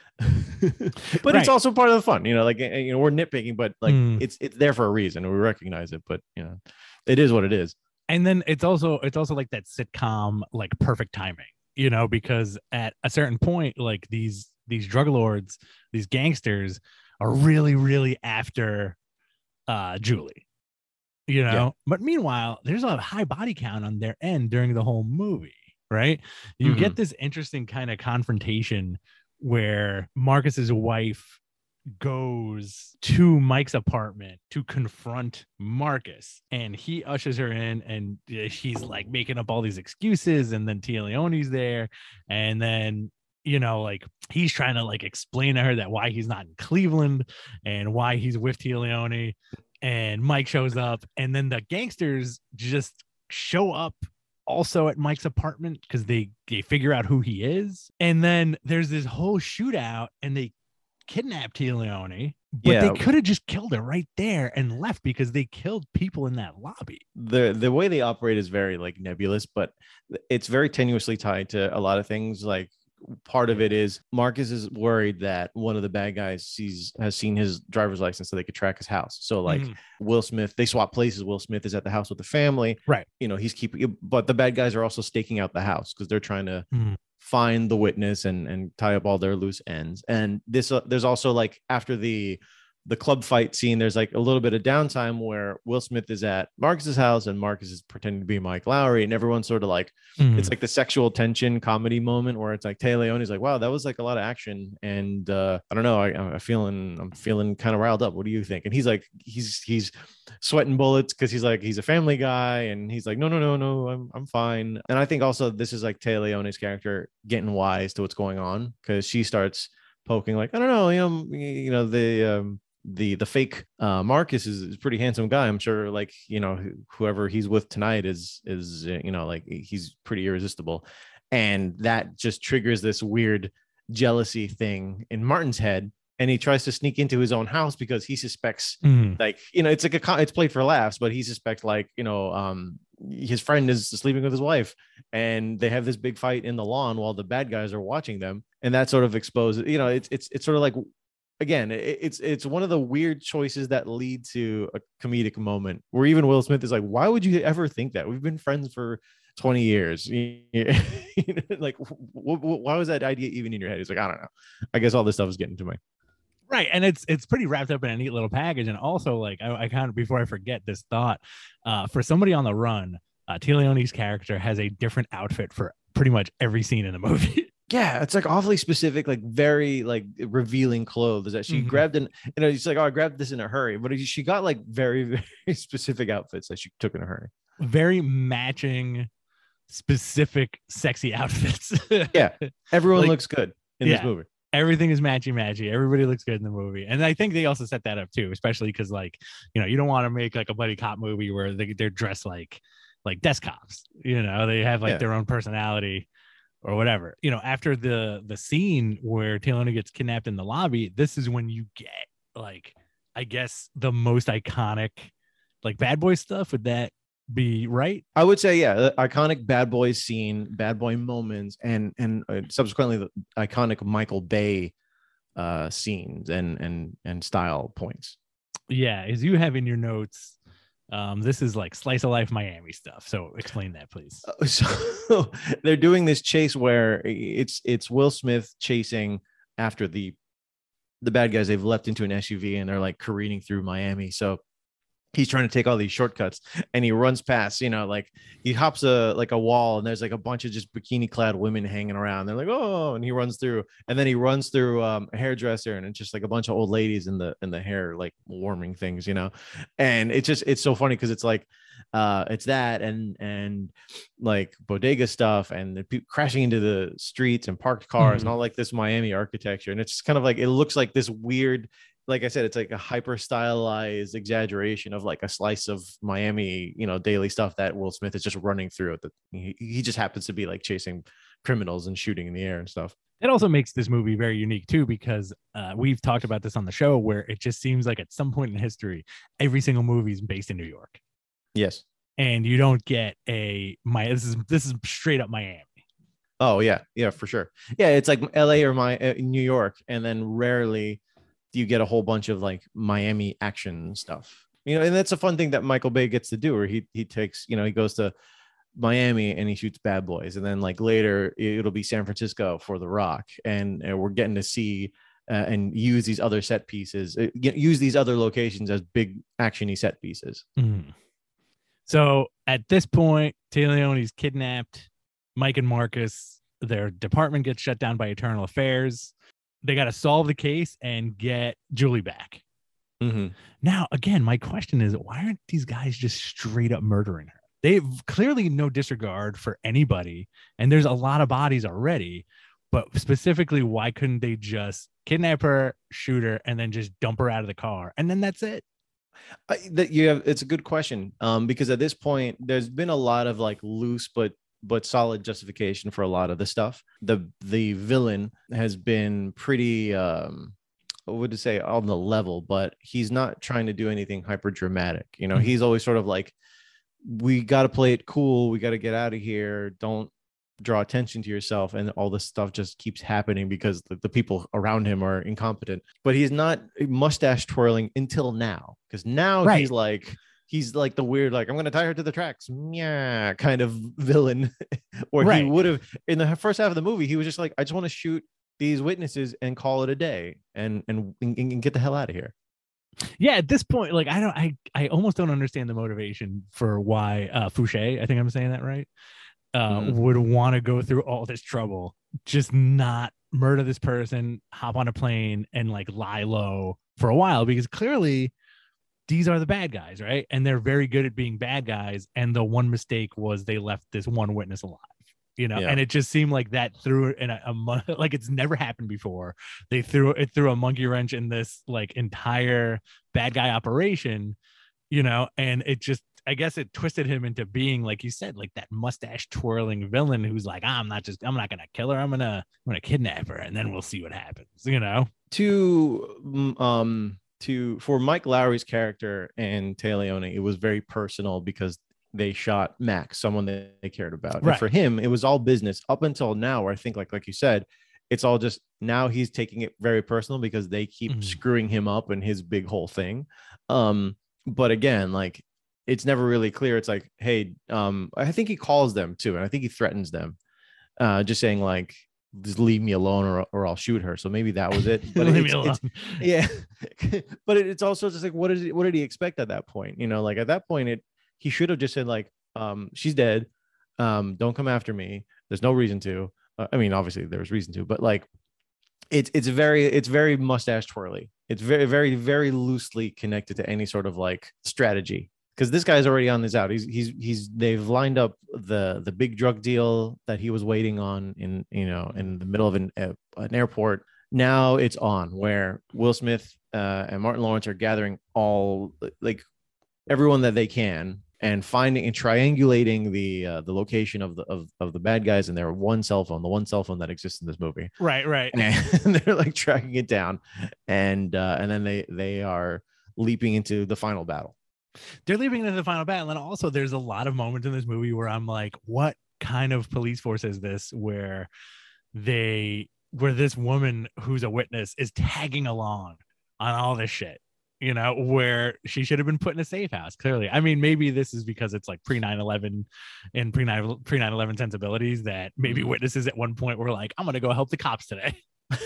But Right. It's also part of the fun, you know, like, you know, we're nitpicking, but like Mm. it's it's there for a reason and we recognize it, but you know, it is what it is. And then it's also it's also like that sitcom, like perfect timing, you know, because at a certain point, like these these drug lords, these gangsters are really, really after uh Julie, you know. Yeah. But meanwhile, there's a high body count on their end during the whole movie, right? You Mhm. get this interesting kind of confrontation where Marcus's wife goes to Mike's apartment to confront Marcus, and he ushers her in, and she's like making up all these excuses, and then Téa Leoni's there, and then, you know, like he's trying to like explain to her that why he's not in Cleveland and why he's with Téa Leoni, and Mike shows up, and then the gangsters just show up also at Mike's apartment because they they figure out who he is, and then there's this whole shootout, and they kidnap Téa Leoni, but Yeah. they could have just killed her right there and left because they killed people in that lobby. the the way they operate is very like nebulous, but it's very tenuously tied to a lot of things. Like part of it is Marcus is worried that one of the bad guys sees has seen his driver's license so they could track his house. So like Mhm. Will Smith, they swap places. Will Smith is at the house with the family, Right. You know, he's keeping, but the bad guys are also staking out the house because they're trying to Mhm. find the witness and and tie up all their loose ends. And this uh, there's also like after the the club fight scene, there's like a little bit of downtime where Will Smith is at Marcus's house and Marcus is pretending to be Mike Lowry, and everyone's sort of like, Mhm. it's like the sexual tension comedy moment where it's like Téa Leoni's like, wow, that was like a lot of action, and uh I don't know, I, I'm feeling I'm feeling kind of riled up. What do you think? And he's like, he's he's sweating bullets because he's like, he's a family guy, and he's like, no no no no I'm I'm fine. And I think also this is like Téa Leoni's character getting wise to what's going on, because she starts poking like, I don't know, you know, you know the um the the fake uh Marcus is, is a pretty handsome guy. I'm sure like, you know, whoever he's with tonight is is uh, you know, like he's pretty irresistible. And that just triggers this weird jealousy thing in Martin's head, and he tries to sneak into his own house because he suspects Mhm. like, you know, it's like a co- it's played for laughs, but he suspects like, you know, um his friend is sleeping with his wife, and they have this big fight in the lawn while the bad guys are watching them, and that sort of exposes, you know, it's it's it's sort of like again, it, it's it's one of the weird choices that lead to a comedic moment where even Will Smith is like, why would you ever think that? We've been friends for twenty years. Like, w- w- why was that idea even in your head? He's like, I don't know. I guess all this stuff is getting to me. Right. And it's it's pretty wrapped up in a neat little package. And also, like, I, I kind of, before I forget this thought, uh, for somebody on the run, uh, Tia Leone's character has a different outfit for pretty much every scene in the movie. Yeah, it's like awfully specific, like very like revealing clothes that she Mhm. grabbed in. You know, she's like, oh, I grabbed this in a hurry, but she got like very, very specific outfits that she took in a hurry. Very matching, specific, sexy outfits. Yeah, everyone Like, looks good in yeah. this movie. Everything is matchy matchy. Everybody looks good in the movie. And I think they also set that up too, especially because, like, you know, you don't want to make like a buddy cop movie where they, they're dressed like like desk cops. You know, they have like Yeah. their own personality or whatever. You know, after the the scene where Taylor gets kidnapped in the lobby, this is when you get like, I guess, the most iconic like bad boy stuff. Would that be right? I would say, yeah, the iconic bad boy scene, bad boy moments, and and uh, subsequently the iconic Michael Bay uh scenes and and and style points. Yeah, as you have in your notes, um, this is like slice of life Miami stuff. So explain that, please. Uh, So they're doing this chase where it's it's Will Smith chasing after the the bad guys. They've leapt into an S U V and they're like careening through Miami. So he's trying to take all these shortcuts and he runs past, you know, like he hops a like a wall and there's like a bunch of just bikini clad women hanging around. They're like, oh, and he runs through, and then he runs through um, a hairdresser and it's just like a bunch of old ladies in the in the hair like warming things, you know. And it's just it's so funny because it's like uh it's that and and like bodega stuff and the people crashing into the streets and parked cars Mhm. and all like this Miami architecture. And it's just kind of like it looks like this weird, like I said, it's like a hyper stylized exaggeration of like a slice of Miami, you know, daily stuff that Will Smith is just running through it. That he, he just happens to be like chasing criminals and shooting in the air and stuff. It also makes this movie very unique too, because uh, we've talked about this on the show, where it just seems like at some point in history, every single movie is based in New York, Yes. and you don't get a my. This is this is straight up Miami. Oh yeah, yeah, for sure. Yeah, it's like L A or my uh, New York, and then rarely do you get a whole bunch of like Miami action stuff. You know, and that's a fun thing that Michael Bay gets to do, where he he takes, you know, he goes to Miami and he shoots Bad Boys, and then like later it'll be San Francisco for The Rock, and, and we're getting to see uh, and use these other set pieces, uh, use these other locations as big actiony set pieces. Mhm. So at this point, Taylor Leone's kidnapped. Mike and Marcus, their department gets shut down by Eternal Affairs. They got to solve the case and get Julie back. Mm-hmm. Now, again, my question is, why aren't these guys just straight up murdering her? They've clearly no disregard for anybody, and there's a lot of bodies already. But specifically, why couldn't they just kidnap her, shoot her, and then just dump her out of the car, and then that's it? I, that you have, it's a good question, um, because at this point, there's been a lot of like loose but but solid justification for a lot of the stuff. The the villain has been pretty, um, what would you say, on the level, but he's not trying to do anything hyper dramatic. You know, Mhm. he's always sort of like, we got to play it cool. We got to get out of here. Don't draw attention to yourself. And all this stuff just keeps happening because the, the people around him are incompetent. But he's not mustache twirling until now, because now Right. he's like, he's like the weird, like, I'm going to tie her to the tracks. Yeah, kind of villain. Or Right. he would have, in the first half of the movie, he was just like, I just want to shoot these witnesses and call it a day and, and, and, and get the hell out of here. Yeah, at this point, like I don't, I, I almost don't understand the motivation for why uh, Fouché, I think I'm saying that right, uh, Mhm. would want to go through all this trouble, just not murder this person, hop on a plane, and like lie low for a while, because clearly these are the bad guys, right? And they're very good at being bad guys. And the one mistake was they left this one witness alive. You know, Yeah. and it just seemed like that threw it in a, a mon- like it's never happened before. They threw it threw a monkey wrench in this like entire bad guy operation, you know, and it just, I guess it twisted him into being, like you said, like that mustache twirling villain who's like, I'm not just, I'm not gonna kill her, I'm gonna, I'm gonna kidnap her, and then we'll see what happens, you know. To mm, um to for Mike Lowry's character and Tay Leone, it was very personal because they shot Max, someone that they cared about. Right. And for him, it was all business up until now, where I think, like like you said, it's all just now he's taking it very personal because they keep Mhm. screwing him up in his big whole thing. Um, but again, like it's never really clear. It's like, hey, um, I think he calls them too, and I think he threatens them, uh, just saying like, just leave me alone or, or I'll shoot her. So maybe that was it. But Leave me it's, alone. it's yeah. But it, it's also just like, what did he, what did he expect at that point? You know, like at that point, it he should have just said like, um, she's dead. Um, don't come after me. There's no reason to. Uh, I mean, obviously there was reason to, but like it's it's very it's very mustache twirly. It's very very very loosely connected to any sort of like strategy because this guy's already on this out. He's he's he's they've lined up the the big drug deal that he was waiting on in you know in the middle of an, uh, an airport. Now it's on where Will Smith uh, and Martin Lawrence are gathering all like everyone that they can and finding and triangulating the uh, the location of the of, of the bad guys and their one cell phone, the one cell phone that exists in this movie. Right, right. And they're like tracking it down, and uh, and then they they are leaping into the final battle. They're leaping into the final battle, and also there's a lot of moments in this movie where I'm like, what kind of police force is this? Where they where this woman who's a witness is tagging along on all this shit. You know, where she should have been put in a safe house, clearly. I mean, maybe this is because it's like pre nine eleven and pre nine eleven sensibilities that maybe witnesses at one point were like, I'm going to go help the cops today.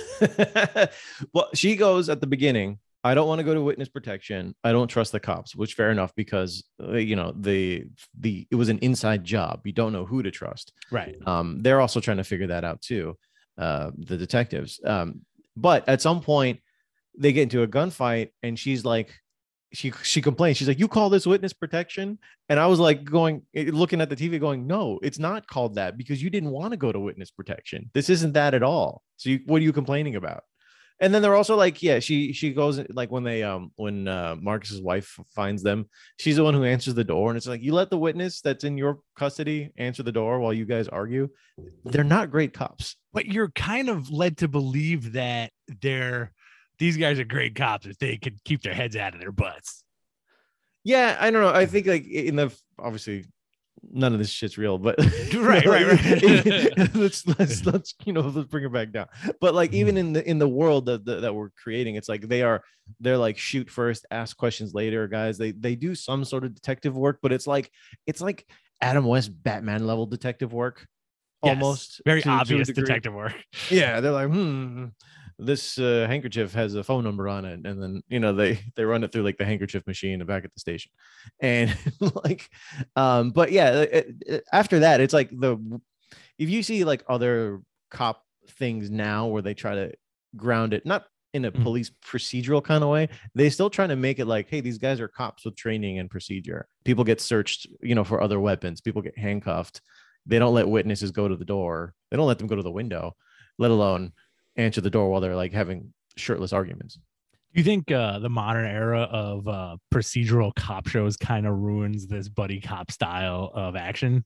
Well, she goes at the beginning, I don't want to go to witness protection. I don't trust the cops, which fair enough, because, uh, you know, the the it was an inside job. You don't know who to trust. Right. Um, they're also trying to figure that out, too, uh, the detectives. Um, but at some point, they get into a gunfight and she's like, she she complains. She's like, you call this witness protection? And I was like going, looking at the T V going, no, it's not called that because you didn't want to go to witness protection. This isn't that at all. So you, what are you complaining about? And then they're also like, yeah, she she goes like when they um when uh, Marcus's wife finds them, she's the one who answers the door. And it's like, you let the witness that's in your custody answer the door while you guys argue. They're not great cops. But you're kind of led to believe that they're these guys are great cops if they could keep their heads out of their butts. Yeah, I don't know. I think like in the obviously none of this shit's real, but right, right, right. let's let's let's you know let's bring it back down. But like even in the in the world that that we're creating, it's like they are they're like shoot first, ask questions later, guys. They they do some sort of detective work, but it's like it's like Adam West Batman level detective work, yes, almost very to, obvious to detective work. Yeah, they're like hmm. This uh, handkerchief has a phone number on it, and then you know they they run it through like the handkerchief machine back at the station, and like, um, but yeah, it, it, after that, it's like the if you see like other cop things now where they try to ground it not in a police mm. procedural kind of way, they still trying to make it like, hey, these guys are cops with training and procedure. People get searched, you know, for other weapons. People get handcuffed. They don't let witnesses go to the door. They don't let them go to the window, let alone answer the door while they're like having shirtless arguments. Do you think uh, the modern era of uh, procedural cop shows kind of ruins this buddy cop style of action?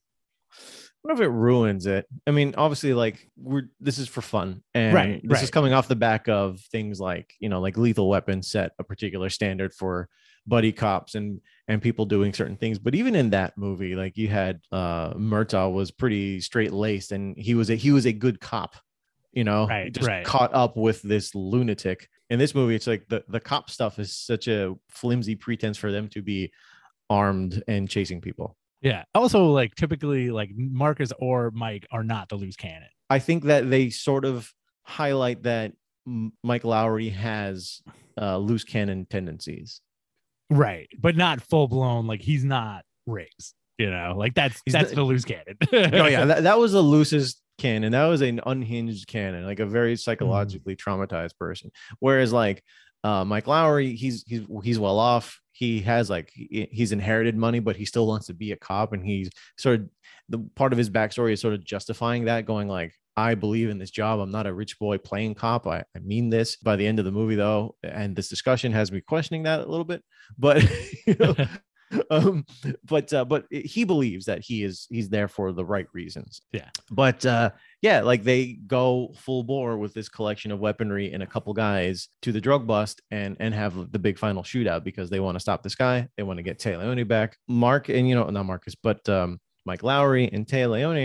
I don't know if it ruins it. I mean, obviously, like we're this is for fun, and right, this right. is coming off the back of things like you know, like Lethal Weapon set a particular standard for buddy cops and and people doing certain things. But even in that movie, like you had uh, Murtaugh was pretty straight laced, and he was a he was a good cop. You know, right, just right. caught up with this lunatic. In this movie, it's like the, the cop stuff is such a flimsy pretense for them to be armed and chasing people. Yeah. Also, like typically, like Marcus or Mike are not the loose cannon. I think that they sort of highlight that Mike Lowry has uh, loose cannon tendencies. Right. But not full blown. Like he's not Riggs, you know, like that's he's that's the, the loose cannon. Oh, yeah. That, that was the loosest canon. That was an unhinged canon, like a very psychologically mm. traumatized person. Whereas like uh Mike Lowry, he's he's he's well off. He has like he, he's inherited money, but he still wants to be a cop, and he's sort of the part of his backstory is sort of justifying that, going like, I believe in this job. I'm not a rich boy playing cop. I, I mean this. By the end of the movie, though, and this discussion has me questioning that a little bit, but you know, um but uh but he believes that he is he's there for the right reasons. Yeah, but uh yeah, like they go full bore with this collection of weaponry and a couple guys to the drug bust and and have the big final shootout because they want to stop this guy. They want to get Téa Leoni back. Mark and you know not Marcus but um Mike Lowry and Téa Leoni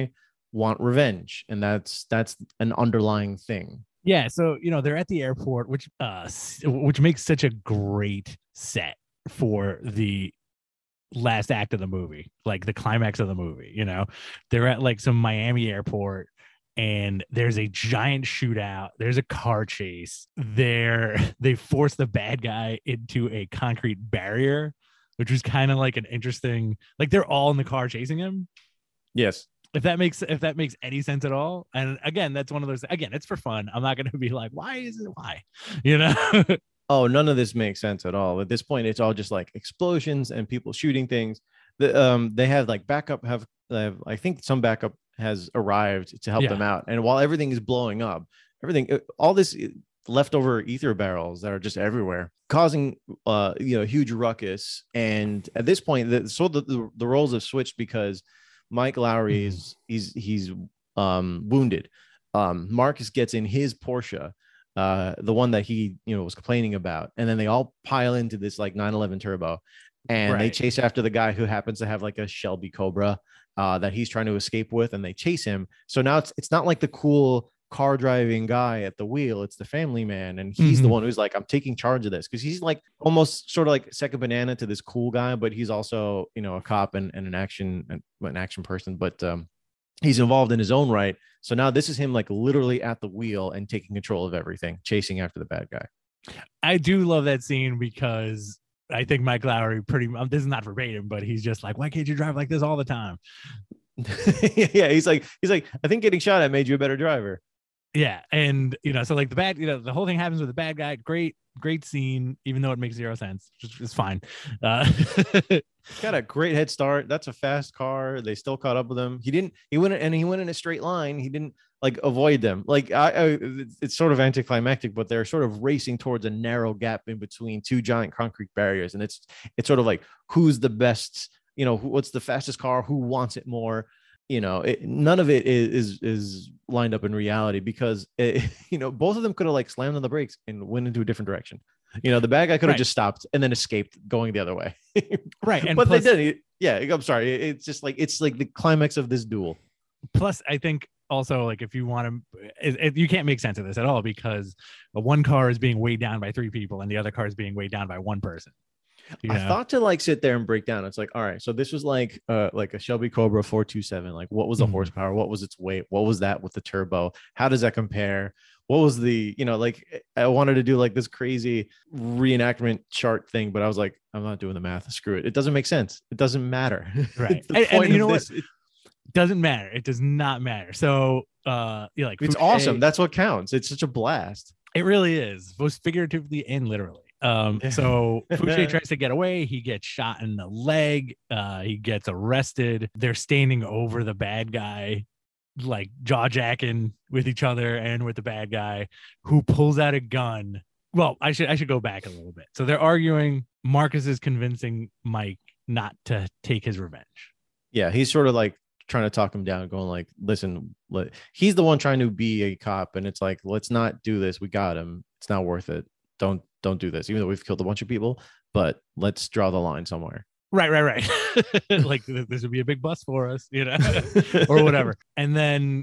want revenge, and that's that's an underlying thing. Yeah, so you know they're at the airport, which uh, which makes such a great set for the last act of the movie, like the climax of the movie. You know, they're at like some Miami airport, and there's a giant shootout. There's a car chase. There, they force the bad guy into a concrete barrier, which was kind of like an interesting. Like they're all in the car chasing him. Yes. If that makes if that makes any sense at all. And again, that's one of those. Again, it's for fun. I'm not going to be like, why is it why, you know. Oh, none of this makes sense at all. At this point, it's all just like explosions and people shooting things. The um, they have like backup. Have, have I think some backup has arrived to help Yeah. them out. And while everything is blowing up, everything, all this leftover ether barrels that are just everywhere, causing uh, you know, huge ruckus. And at this point, the, so the, the the roles have switched because Mike Lowry is mm. he's he's um wounded. Um, Marcus gets in his Porsche, uh, the one that he, you know, was complaining about. And then they all pile into this like nine eleven Turbo, and right. they chase after the guy who happens to have like a Shelby Cobra uh, that he's trying to escape with, and they chase him. So now it's it's not like the cool car driving guy at the wheel. It's the family man. And he's mm-hmm. the one who's like, I'm taking charge of this. Cause he's like almost sort of like second banana to this cool guy, but he's also, you know, a cop and, and an action, an action person, but um, he's involved in his own right. So now this is him like literally at the wheel and taking control of everything, chasing after the bad guy. I do love that scene because I think Mike Lowry pretty um, this is not verbatim, but he's just like, why can't you drive like this all the time? Yeah. He's like, he's like, I think getting shot at made you a better driver. Yeah. And, you know, so like the bad, you know, the whole thing happens with the bad guy. Great, great scene, even though it makes zero sense. It's, it's fine. Uh, Got a great head start. That's a fast car. They still caught up with him. He didn't, he went and he went in a straight line. He didn't like avoid them. Like I, I it's sort of anticlimactic, but they're sort of racing towards a narrow gap in between two giant concrete barriers. And it's, it's sort of like, who's the best, you know, who, what's the fastest car? Who wants it more? You know, it, none of it is, is is lined up in reality because, it, you know, both of them could have like slammed on the brakes and went into a different direction. You know, the bad guy could have right. just stopped and then escaped going the other way. Right. And but plus, they didn't. Yeah, I'm sorry. It's just like, it's like the climax of this duel. Plus, I think also like if you want to, it, it, you can't make sense of this at all because one car is being weighed down by three people and the other car is being weighed down by one person. You know? I thought to like sit there and break down. It's like, all right, so this was like uh like a Shelby Cobra four two seven. Like, what was the mm-hmm. horsepower? What was its weight? What was that with the turbo? How does that compare? What was the, you know, like I wanted to do like this crazy reenactment chart thing, but I was like, I'm not doing the math. Screw it. It doesn't make sense. It doesn't matter. Right. and, and you know this, what? It doesn't matter. It does not matter. So uh you're like, it's Fouché, awesome. That's what counts. It's such a blast. It really is, both figuratively and literally. Um, so Fouché tries to get away. He gets shot in the leg. Uh, he gets arrested. They're standing over the bad guy, like jaw jacking with each other and with the bad guy, who pulls out a gun. Well, I should I should go back a little bit. So they're arguing. Marcus is convincing Mike not to take his revenge. Yeah, he's sort of like trying to talk him down, going like, listen, let, he's the one trying to be a cop, and it's like, let's not do this. We got him. It's not worth it. Don't don't do this, even though we've killed a bunch of people, but let's draw the line somewhere. Right, right, right. Like this would be a big bust for us, you know, or whatever. And then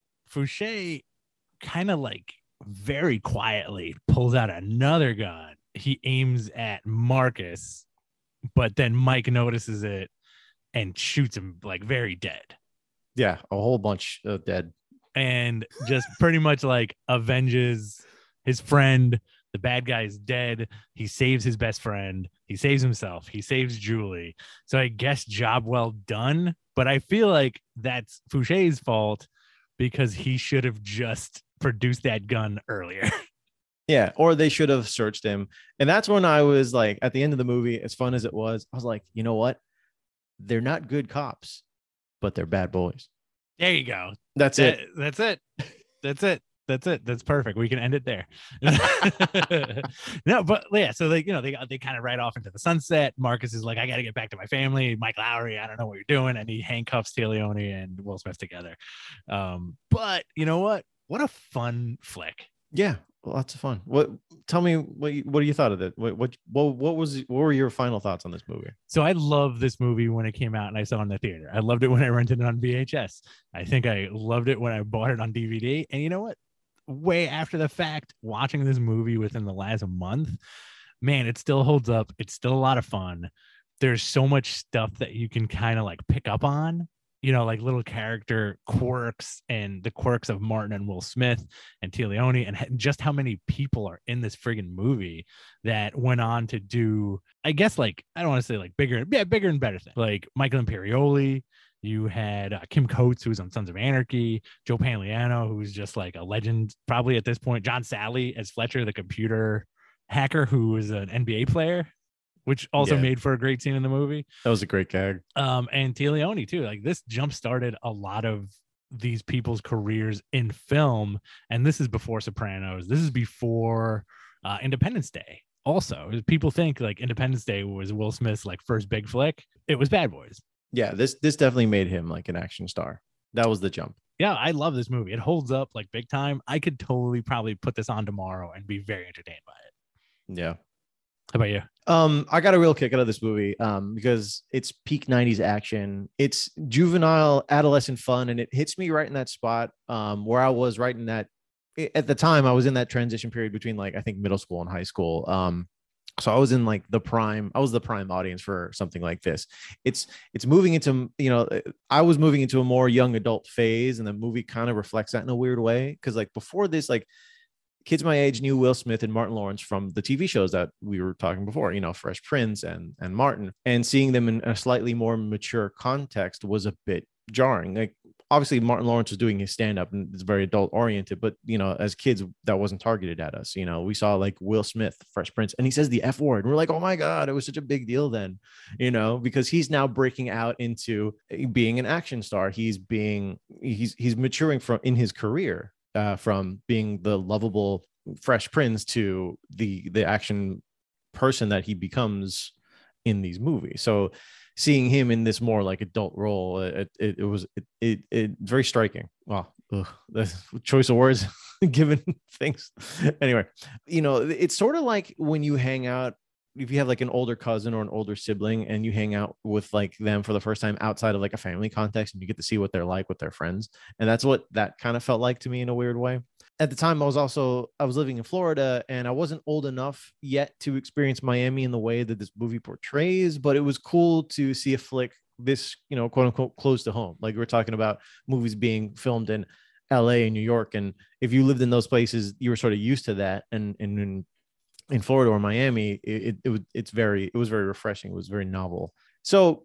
Fouché kind of like very quietly pulls out another gun. He aims at Marcus, but then Mike notices it and shoots him like very dead. Yeah, a whole bunch of dead. And just pretty much like avenges his friend. The bad guy is dead. He saves his best friend. He saves himself. He saves Julie. So I guess job well done. But I feel like that's Fouché's fault because he should have just produced that gun earlier. Yeah, or they should have searched him. And that's when I was like, at the end of the movie, as fun as it was, I was like, you know what? They're not good cops, but they're bad boys. There you go. That's that, it. That's it. That's it. That's it. That's perfect. We can end it there. No, but yeah. So they, you know, they they kind of ride off into the sunset. Marcus is like, I got to get back to my family. Mike Lowry, I don't know what you're doing. And he handcuffs Leone and Will Smith together. Um, but you know what? What a fun flick. Yeah, lots of fun. What? Tell me what you, what you thought of it. What what what what was what were your final thoughts on this movie? So I loved this movie when it came out and I saw it in the theater. I loved it when I rented it on V H S. I think I loved it when I bought it on D V D. And you know what? Way after the fact, watching this movie within the last month, man, it still holds up. It's still a lot of fun. There's so much stuff that you can kind of like pick up on, you know, like little character quirks and the quirks of Martin and Will Smith and Tia Leone, and just how many people are in this friggin' movie that went on to do, I guess, like, I don't want to say like bigger, yeah, bigger and better things. Like Michael Imperioli. You had uh, Kim Coates, who's on Sons of Anarchy, Joe Pantoliano, who's just like a legend probably at this point, John Sally as Fletcher, the computer hacker who was an N B A player, which also Yeah. made for a great scene in the movie. That was a great gag. Um, and Tia Leone too. Like this jump started a lot of these people's careers in film, and this is before Sopranos. This is before uh, Independence Day. Also, people think like Independence Day was Will Smith's like first big flick. It was Bad Boys. Yeah, this this definitely made him like an action star. That was the jump. Yeah, I love this movie. It holds up like big time. I could totally probably put this on tomorrow and be very entertained by it. Yeah. How about you? Um, I got a real kick out of this movie um, because it's peak nineties action. It's juvenile, adolescent fun, and it hits me right in that spot um, where I was right in that. At the time, I was in that transition period between like I think middle school and high school. Um, so I was in like the prime. I was the prime audience for something like this. It's it's moving into, you know, I was moving into a more young adult phase, and the movie kind of reflects that in a weird way. Because like before this, like kids my age knew Will Smith and Martin Lawrence from the T V shows that we were talking before, you know, Fresh Prince and and Martin, and seeing them in a slightly more mature context was a bit jarring. Like obviously Martin Lawrence was doing his stand-up and it's very adult oriented, but you know, as kids that wasn't targeted at us. You know, we saw like Will Smith, Fresh Prince, and he says the F word, and we're like, oh my god, it was such a big deal then, you know, because he's now breaking out into being an action star. He's being he's he's maturing from in his career. Uh, from being the lovable Fresh Prince to the the action person that he becomes in these movies. So seeing him in this more like adult role, it it, it was it, it it very striking. Wow, ugh, the choice of words given things. Anyway, you know, it's sort of like when you hang out. If you have like an older cousin or an older sibling and you hang out with like them for the first time outside of like a family context, and you get to see what they're like with their friends. And that's what that kind of felt like to me in a weird way. At the time, I was also, I was living in Florida and I wasn't old enough yet to experience Miami in the way that this movie portrays, but it was cool to see a flick this, you know, quote unquote, close to home. Like we're talking about movies being filmed in L A and New York. And if you lived in those places, you were sort of used to that. And, and, and in Florida or Miami, it, it, it it's very, it was very refreshing. It was very novel. So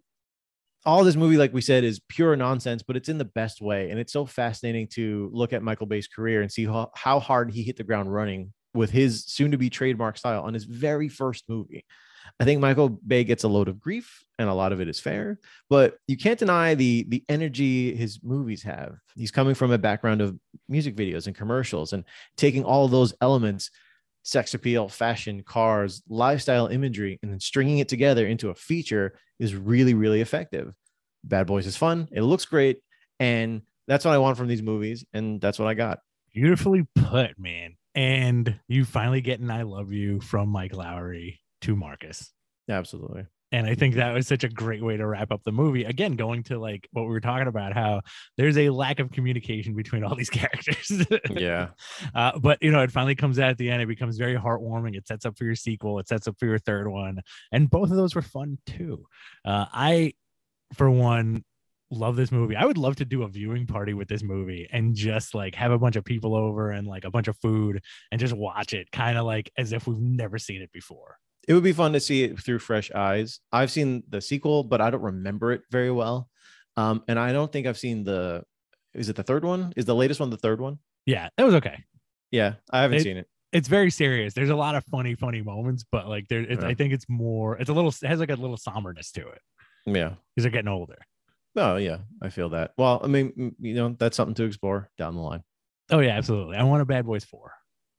all this movie, like we said, is pure nonsense, but it's in the best way. And it's so fascinating to look at Michael Bay's career and see how, how hard he hit the ground running with his soon to be trademark style on his very first movie. I think Michael Bay gets a load of grief, and a lot of it is fair, but you can't deny the the energy his movies have. He's coming from a background of music videos and commercials, and taking all of those elements, sex appeal, fashion, cars, lifestyle imagery, and then stringing it together into a feature is really, really effective. Bad Boys is fun. It looks great. And that's what I want from these movies. And that's what I got. Beautifully put, man. And you finally get an I love you from Mike Lowrey to Marcus. Absolutely. And I think that was such a great way to wrap up the movie. Again, going to like what we were talking about, how there's a lack of communication between all these characters. Yeah. Uh, but, you know, it finally comes out at the end. It becomes very heartwarming. It sets up for your sequel. It sets up for your third one. And both of those were fun, too. Uh, I, for one, love this movie. I would love to do a viewing party with this movie and just like have a bunch of people over and like a bunch of food and just watch it kind of like as if we've never seen it before. It would be fun to see it through fresh eyes. I've seen the sequel, but I don't remember it very well. Um, and I don't think I've seen the, is it the third one? Is the latest one the third one? Yeah, that was okay. Yeah, I haven't it, seen it. It's very serious. There's a lot of funny, funny moments, but like there, it's, Yeah. I think it's more, it's a little, it has like a little somberness to it. Yeah. Because they're getting older. Oh, yeah, I feel that. Well, I mean, you know, that's something to explore down the line. Oh, yeah, absolutely. I want a Bad Boys four.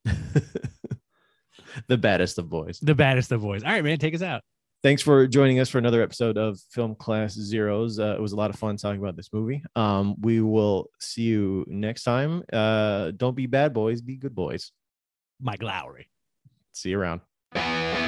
The baddest of boys. The baddest of boys. All right, man, take us out. Thanks for joining us for another episode of Film Class Zeros. Uh, it was a lot of fun talking about this movie. Um, we will see you next time. Uh, don't be bad boys, be good boys. Mike Lowry. See you around.